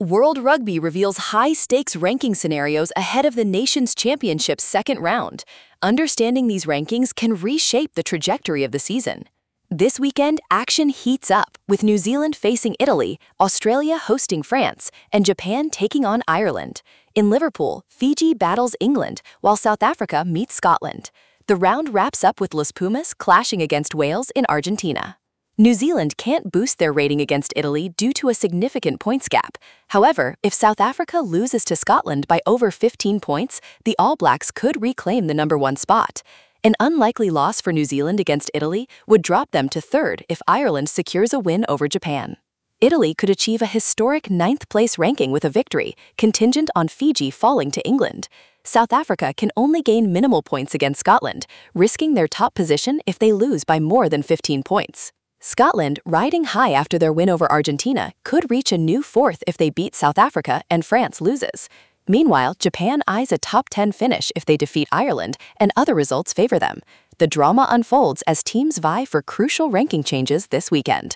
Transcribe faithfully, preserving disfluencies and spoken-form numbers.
World Rugby reveals high-stakes ranking scenarios ahead of the nation's championship's second round. Understanding these rankings can reshape the trajectory of the season. This weekend, action heats up, with New Zealand facing Italy, Australia hosting France, and Japan taking on Ireland. In Liverpool, Fiji battles England, while South Africa meets Scotland. The round wraps up with Los Pumas clashing against Wales in Argentina. New Zealand can't boost their rating against Italy due to a significant points gap. However, if South Africa loses to Scotland by over fifteen points, the All Blacks could reclaim the number one spot. An unlikely loss for New Zealand against Italy would drop them to third if Ireland secures a win over Japan. Italy could achieve a historic ninth-place ranking with a victory, contingent on Fiji falling to England. South Africa can only gain minimal points against Scotland, risking their top position if they lose by more than fifteen points. Scotland, riding high after their win over Argentina, could reach a new fourth if they beat South Africa and France loses. Meanwhile, Japan eyes a top ten finish if they defeat Ireland and other results favor them. The drama unfolds as teams vie for crucial ranking changes this weekend.